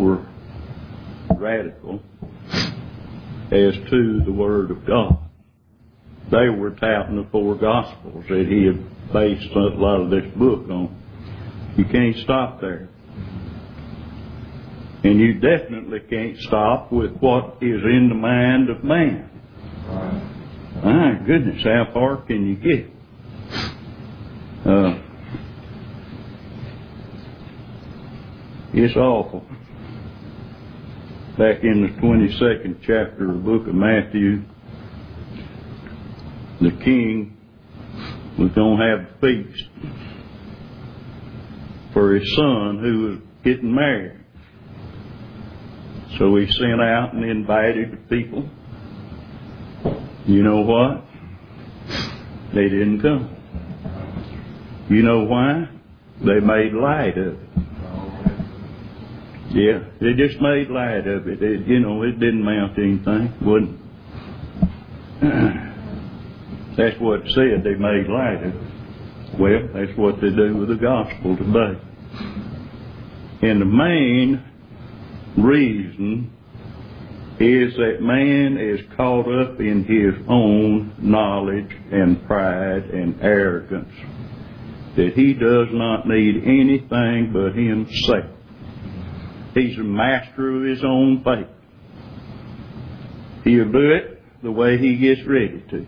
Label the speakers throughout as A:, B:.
A: more radical as to the Word of God. They were touting the four Gospels that he had based a lot of this book on. You can't stop there. And you definitely can't stop with what is in the mind of man. My goodness, how far can you get? It's awful. Back in the 22nd chapter of the book of Matthew, the king was going to have a feast for his son who was getting married. So he sent out and invited the people. You know what? They didn't come. You know why? They made light of it. Yeah, they just made light of it. It didn't amount to anything. Wouldn't. That's what it said. They made light of it. Well, that's what they do with the gospel today. And the main reason is that man is caught up in his own knowledge and pride and arrogance, that he does not need anything but himself. He's a master of his own fate. He'll do it the way he gets ready to.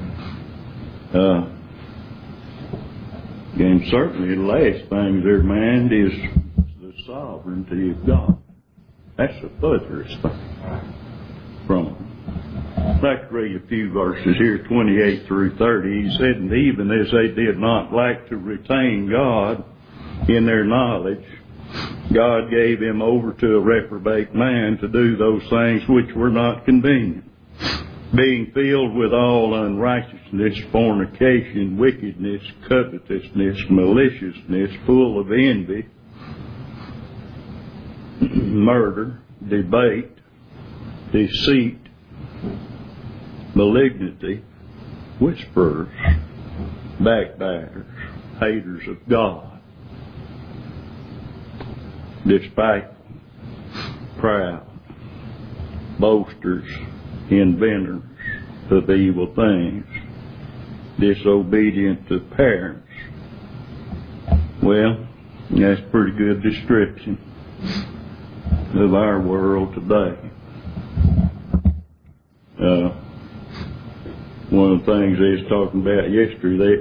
A: And certainly the last thing there, man, is the sovereignty of God. That's the furthest thing from him. I'd like to read a few verses here, 28 through 30. He said, and even as they did not like to retain God in their knowledge, God gave him over to a reprobate man to do those things which were not convenient, being filled with all unrighteousness, fornication, wickedness, covetousness, maliciousness, full of envy, murder, debate, deceit, malignity, whisperers, backbiters, haters of God, despiteful, proud, boasters, inventors of evil things, disobedient to parents. Well, that's a pretty good description of our world today. One of the things they was talking about yesterday,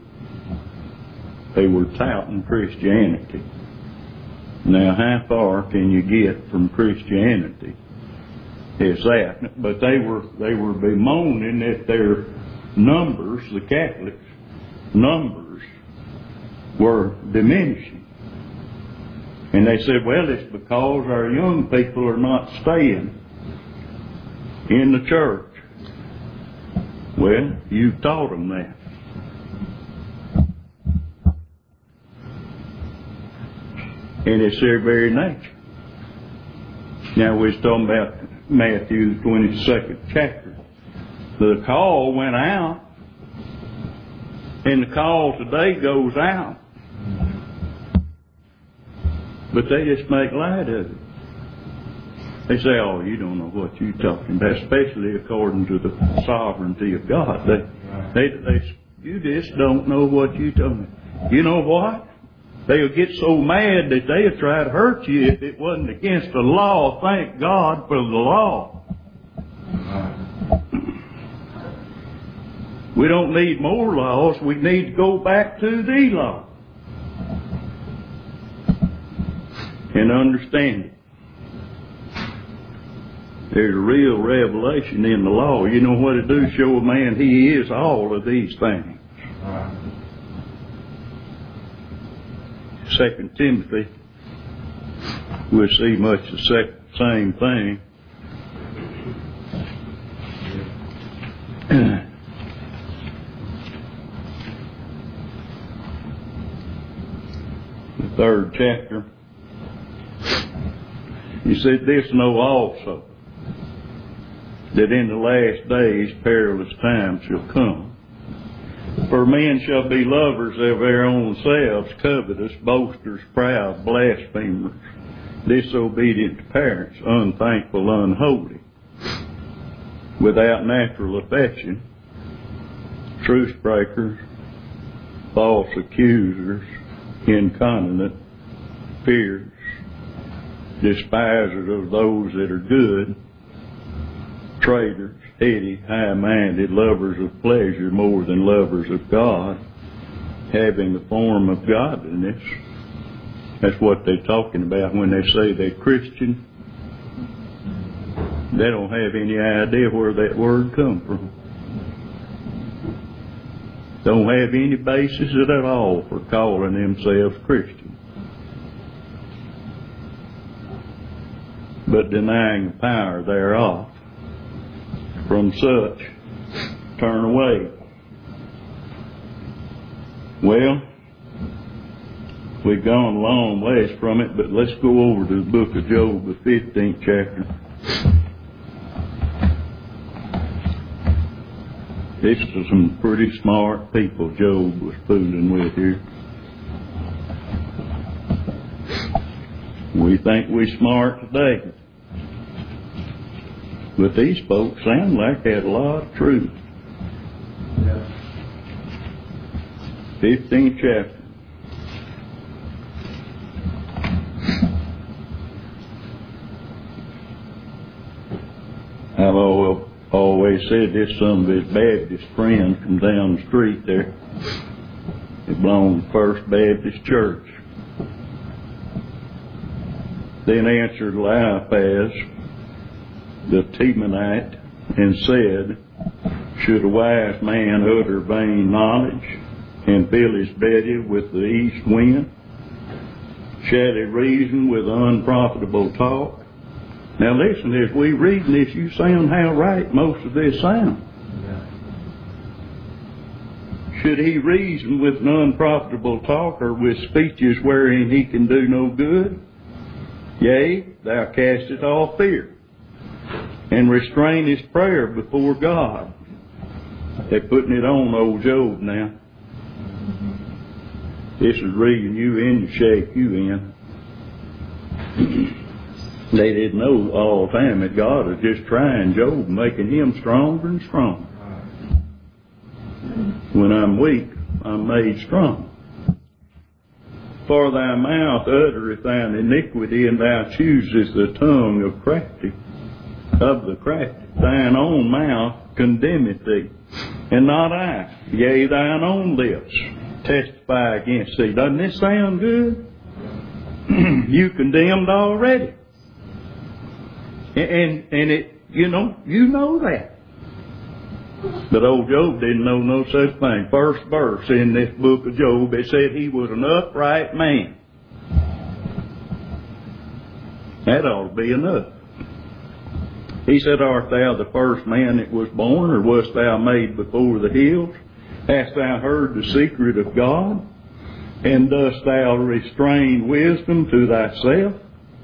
A: they were touting Christianity. Now, how far can you get from Christianity? Is that? But they were bemoaning that their numbers, the Catholics' numbers, were diminishing. And they said, well, it's because our young people are not staying in the church. Well, you taught them that. And it's their very nature. Now, we're talking about Matthew 22nd chapter. The call went out, and the call today goes out. But they just make light of it. They say, oh, you don't know what you're talking about, especially according to the sovereignty of God. You just don't know what you're talking about. You know what? They'll get so mad that they'll try to hurt you if it wasn't against the law. Thank God for the law. We don't need more laws. We need to go back to the law and understand it. There's a real revelation in the law. You know what it do? Show a man he is all of these things. 2 Timothy, we'll see much the same thing. The 3rd chapter. He said, this know also, that in the last days perilous times shall come. For men shall be lovers of their own selves, covetous, boasters, proud, blasphemers, disobedient to parents, unthankful, unholy, without natural affection, truce breakers, false accusers, incontinent, fierce, despisers of those that are good, traitors, heady, high-minded, lovers of pleasure more than lovers of God, having the form of godliness. That's what they're talking about when they say they're Christian. They don't have any idea where that word comes from. Don't have any basis at all for calling themselves Christian. But denying the power thereof, from such turn away. Well, we've gone a long ways from it, but let's go over to the book of Job, the 15th chapter. This is some pretty smart people Job was fooling with here. We think we're smart today. But these folks sound like they had a lot of truth. 15th chapter. I've always said this, some of his Baptist friends from down the street there. They belong to First Baptist Church. Then answered Eliphaz the Temanite and said, should a wise man utter vain knowledge and fill his belly with the east wind? Shall he reason with unprofitable talk? Now listen, as we read this, you sound how right most of this sounds. Should he reason with an unprofitable talk, or with speeches wherein he can do no good? Yea, thou castest all fear, and restrainest prayer before God. They're putting it on old Job now. This is reading you in to shake you in. They didn't know all the time that God was just trying Job, making him stronger and stronger. When I'm weak, I'm made strong. For thy mouth uttereth thine iniquity, and thou choosest the tongue of the crafty. Thine own mouth condemneth thee, and not I. Yea, thine own lips testify against thee. Doesn't this sound good? You condemned already. And it, you know that. But old Job didn't know no such thing. First verse in this book of Job, it said he was an upright man. That ought to be enough. He said, art thou the first man that was born, or wast thou made before the hills? Hast thou heard the secret of God? And dost thou restrain wisdom to thyself?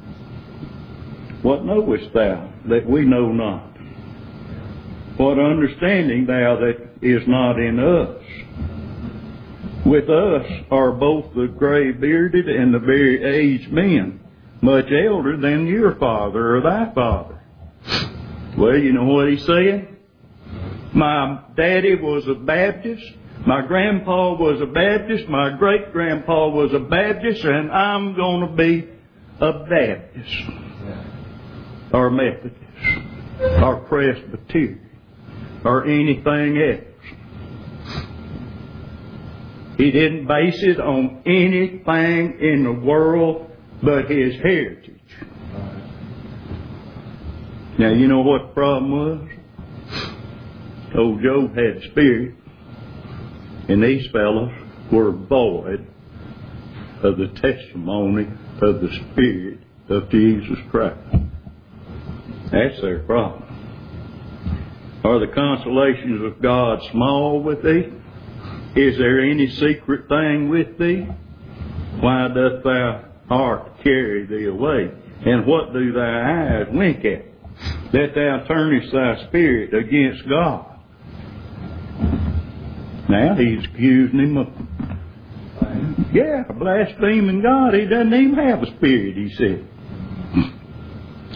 A: What knowest thou that we know not? What understanding thou that is not in us? With us are both the gray-bearded and the very aged men, much elder than your father or thy father. Well, you know what he said? My daddy was a Baptist, my grandpa was a Baptist, my great-grandpa was a Baptist, and I'm going to be a Baptist, or Methodist, or Presbyterian, or anything else. He didn't base it on anything in the world but his heritage. Now, you know what the problem was? Old Job had spirit, and these fellows were void of the testimony of the Spirit of Jesus Christ. That's their problem. Are the consolations of God small with thee? Is there any secret thing with thee? Why doth thy heart carry thee away? And what do thy eyes wink at? That thou turnest thy spirit against God. Now he's accusing him of, blaspheming God. He doesn't even have a spirit, he said.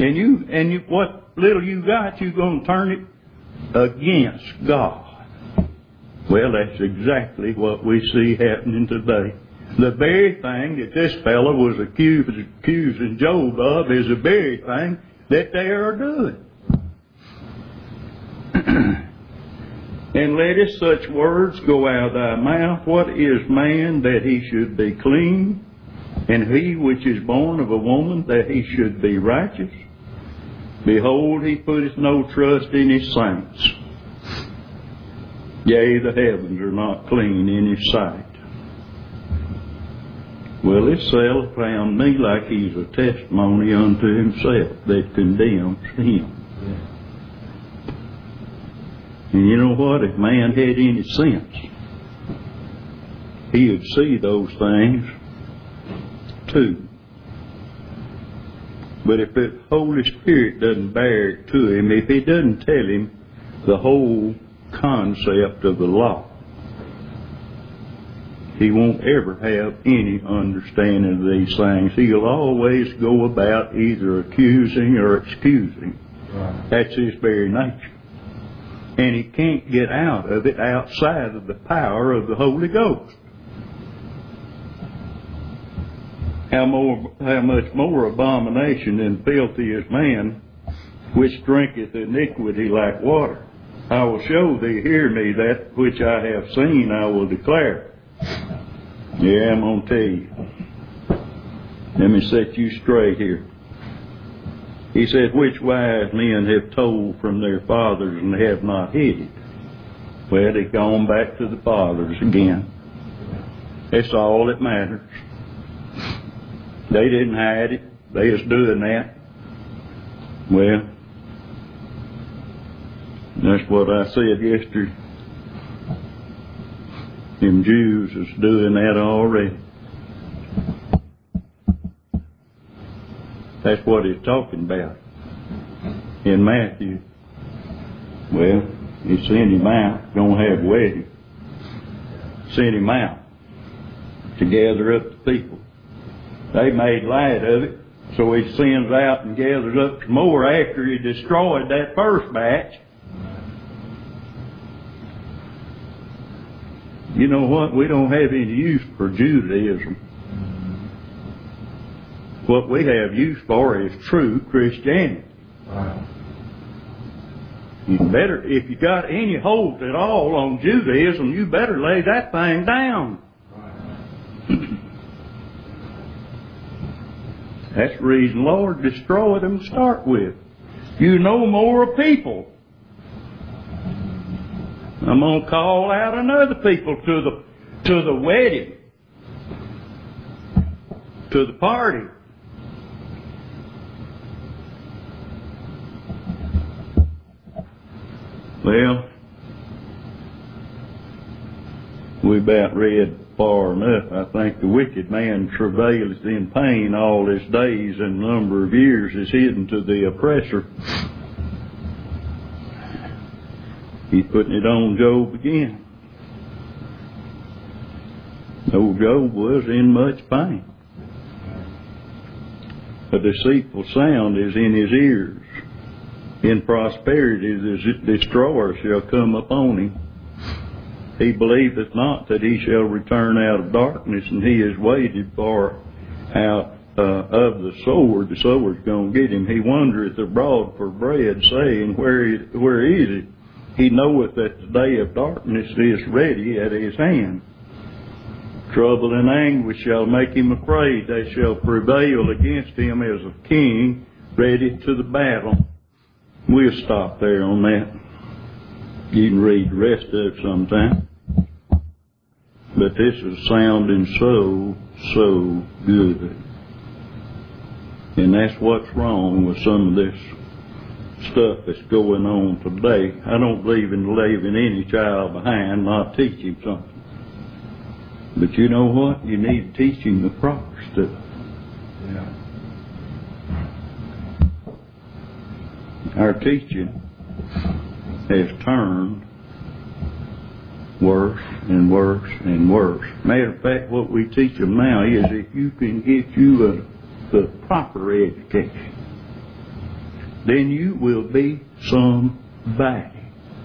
A: And what little you got, you're going to turn it against God. Well, that's exactly what we see happening today. The very thing that this fellow was accusing Job of is the very thing that they are doing. And letteth such words go out of thy mouth. What is man that he should be clean? And he which is born of a woman that he should be righteous? Behold, he putteth no trust in his saints. Yea, the heavens are not clean in his sight. Well, this fellow found me like he's a testimony unto himself that condemns him. And you know what? If man had any sense, he would see those things too. But if the Holy Spirit doesn't bear it to him, if he doesn't tell him the whole concept of the law, he won't ever have any understanding of these things. He'll always go about either accusing or excusing. Right. That's his very nature. And he can't get out of it outside of the power of the Holy Ghost. How much more abomination and filthy is man, which drinketh iniquity like water. I will show thee, hear me, that which I have seen I will declare. Yeah, I'm going to tell you. Let me set you straight here. He said, which wise men have told from their fathers and have not hid it? Well, they've gone back to the fathers again. That's all that matters. They didn't hide it. They was doing that. Well, that's what I said yesterday. Them Jews is doing that already. That's what he's talking about in Matthew. Well, he sent him out, gonna have a wedding. Sent him out to gather up the people. They made light of it, so he sends out and gathers up some more after he destroyed that first batch. You know what? We don't have any use for Judaism. What we have use for is true Christianity. Wow. You better, if you got any hold at all on Judaism, you better lay that thing down. Wow. That's the reason Lord destroyed them to start with. You know more people. I'm going to call out another people to the wedding, to the party. Well, we about read far enough. I think the wicked man travails in pain all his days, and the number of years is hidden to the oppressor. He's putting it on Job again. Old Job was in much pain. A deceitful sound is in his ears. In prosperity the destroyer shall come upon him. He believeth not that he shall return out of darkness, and he is waited for out of the sword. The sword's going to get him. He wandereth abroad for bread, saying, Where is it? He knoweth that the day of darkness is ready at his hand. Trouble and anguish shall make him afraid. They shall prevail against him as a king ready to the battle. We'll stop there on that. You can read the rest of it sometime. But this is sounding so good. And that's what's wrong with some of this stuff that's going on today. I don't believe in leaving any child behind, not teach him something. But you know what? You need to teach him the proper stuff. Yeah. Our teaching has turned worse and worse and worse. Matter of fact, what we teach them now is if you can get you the proper education, then you will be somebody.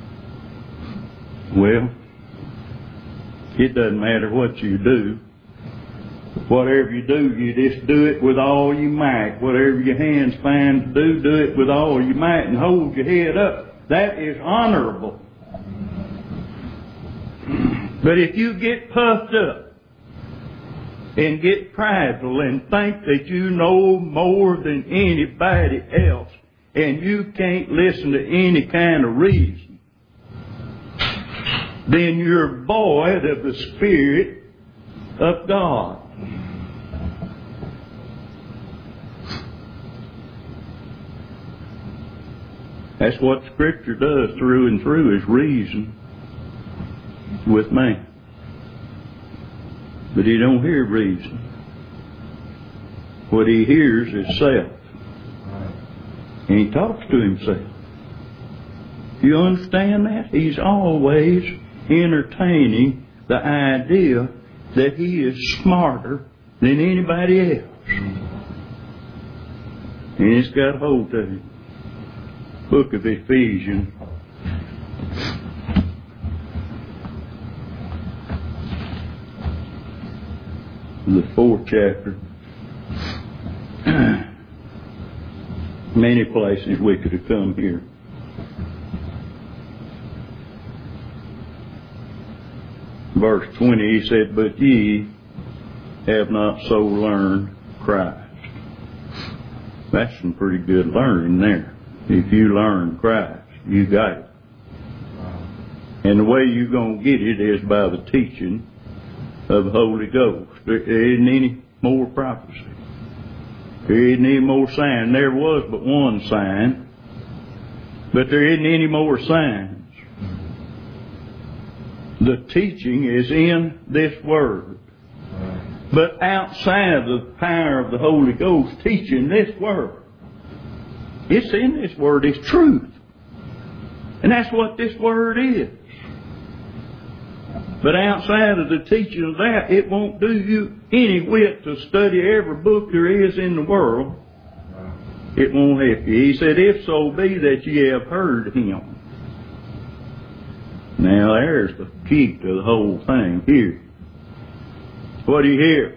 A: Well, it doesn't matter what you do. Whatever you do, you just do it with all your might. Whatever your hands find to do, do it with all your might and hold your head up. That is honorable. But if you get puffed up and get prideful and think that you know more than anybody else and you can't listen to any kind of reason, then you're void of the Spirit of God. That's what Scripture does through and through, is reason with man. But he don't hear reason. What he hears is self. And he talks to himself. You understand that? He's always entertaining the idea that he is smarter than anybody else. And it's got hold of him. Book of Ephesians. The 4th chapter. Many places we could have come here. Verse 20, he said, but ye have not so learned Christ. That's some pretty good learning there. If you learn Christ, you got it. And the way you're going to get it is by the teaching of the Holy Ghost. There isn't any more prophecy. There isn't any more sign. There was but one sign, but there isn't any more signs. The teaching is in this Word. But outside of the power of the Holy Ghost teaching this Word, it's in this Word, it's truth. And that's what this Word is. But outside of the teaching of that, it won't do you any whit to study every book there is in the world. It won't help you. He said, if so be that ye have heard Him. Now there's the key to the whole thing here. What do you hear?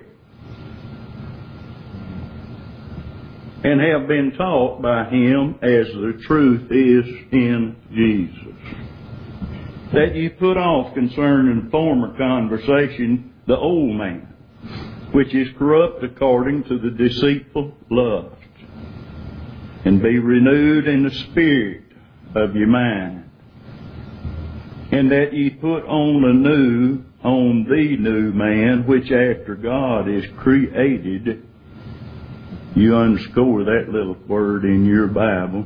A: And have been taught by Him as the truth is in Jesus. That ye put off concerning former conversation the old man, which is corrupt according to the deceitful lust, and be renewed in the spirit of your mind, and that ye put on the new man, which after God is created. You underscore that little word in your Bible.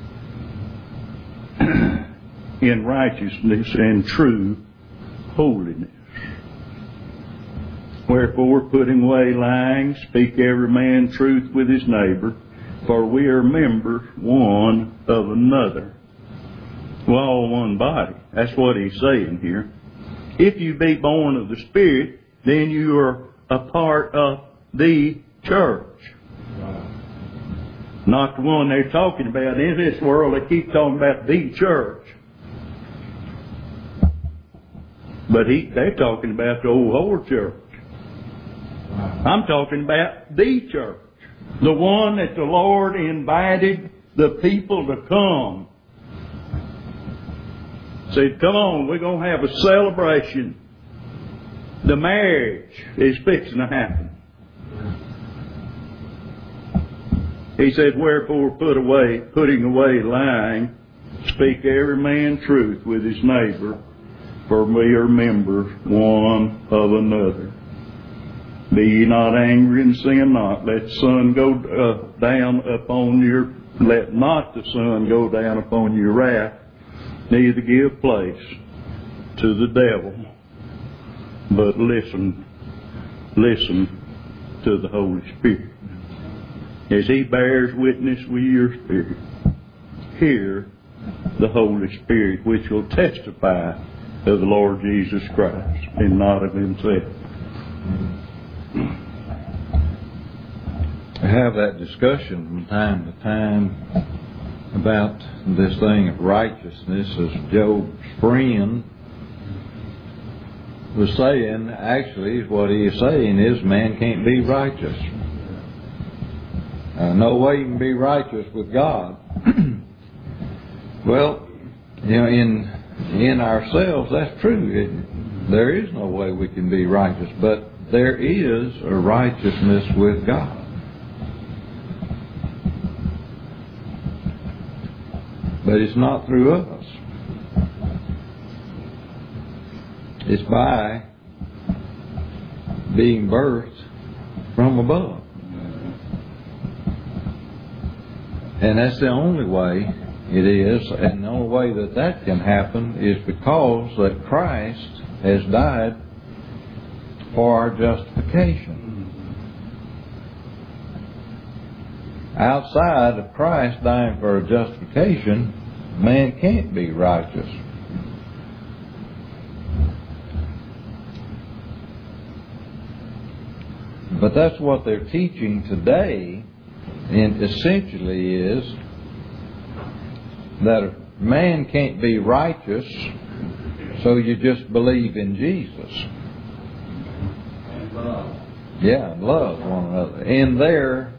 A: In righteousness and true holiness. Wherefore, putting away lying, speak every man truth with his neighbor, for we are members one of another. We're all one body. That's what he's saying here. If you be born of the Spirit, then you are a part of the church. Not the one they're talking about. In this world, they keep talking about the church. But they're talking about the old whore church. I'm talking about the church. The one that the Lord invited the people to come. Said, come on, we're going to have a celebration. The marriage is fixing to happen. He said, wherefore putting away lying, speak every man truth with his neighbor, for we are members one of another. Be ye not angry and sin not. Let not the sun go down upon your wrath, neither give place to the devil. But listen to the Holy Spirit. As He bears witness with your spirit, hear the Holy Spirit, which will testify of the Lord Jesus Christ and not of Himself.
B: I have that discussion from time to time about this thing of righteousness, as Job's friend was saying. Actually, what he is saying is man can't be righteous. No way you can be righteous with God. Well, in ourselves, that's true. There is no way we can be righteous, but there is a righteousness with God. But it's not through us. It's by being birthed from above. And that's the only way it is, and the only way that that can happen is because that Christ has died for our justification. Outside of Christ dying for our justification, man can't be righteous. But that's what they're teaching today, and essentially is that a man can't be righteous, so you just believe in Jesus. And love. Yeah, and love one another. In their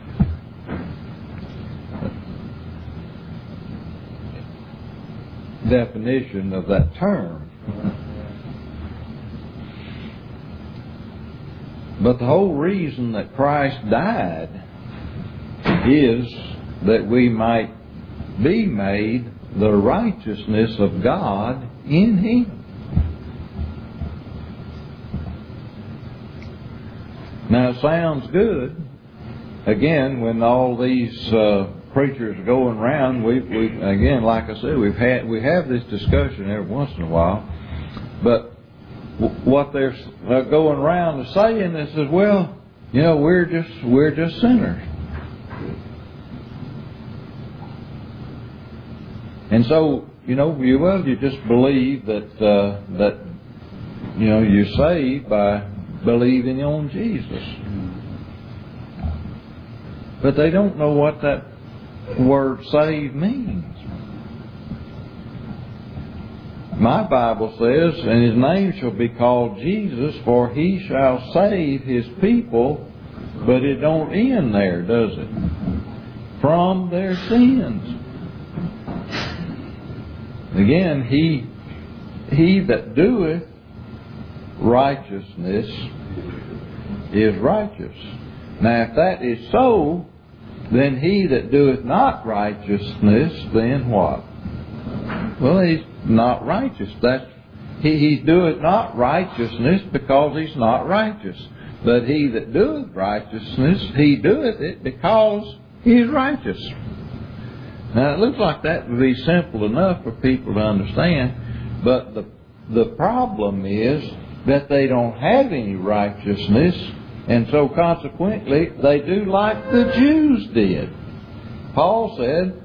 B: definition of that term. But the whole reason that Christ died is that we might be made the righteousness of God in Him. Now it sounds good. Again, when all these preachers are going around, we again, like I said, we have this discussion every once in a while. But what they're going around and saying is, well, we're just sinners. And so, you just believe that you're saved by believing on Jesus. But they don't know what that word saved means. My Bible says, and His name shall be called Jesus, for He shall save His people, but it don't end there, does it? From their sins. Again, he that doeth righteousness is righteous. Now, if that is so, then he that doeth not righteousness, then what? Well, he's not righteous. He doeth not righteousness because he's not righteous. But he that doeth righteousness, he doeth it because he is righteous. Now, it looks like that would be simple enough for people to understand, but the problem is that they don't have any righteousness, and so consequently they do like the Jews did. Paul said,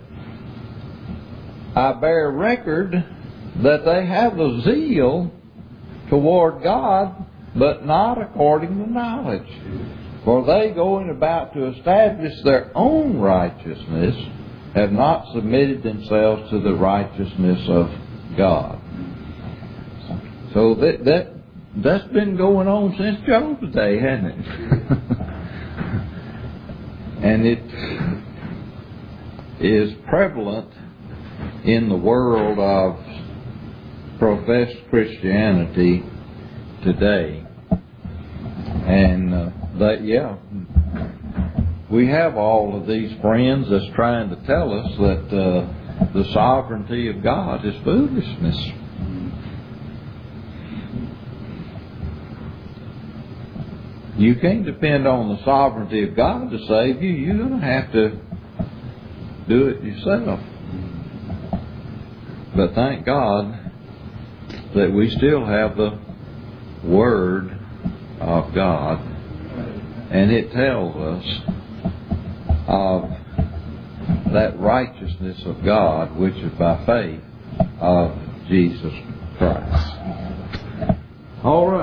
B: I bear record that they have a zeal toward God, but not according to knowledge. For they, going about to establish their own righteousness, have not submitted themselves to the righteousness of God. So that's been going on since Job's day, hasn't it? And it is prevalent in the world of professed Christianity today. And we have all of these friends that's trying to tell us that the sovereignty of God is foolishness. You can't depend on the sovereignty of God to save you. You're going to have to do it yourself. But thank God that we still have the Word of God, and it tells us of that righteousness of God, which is by faith of Jesus Christ. All right.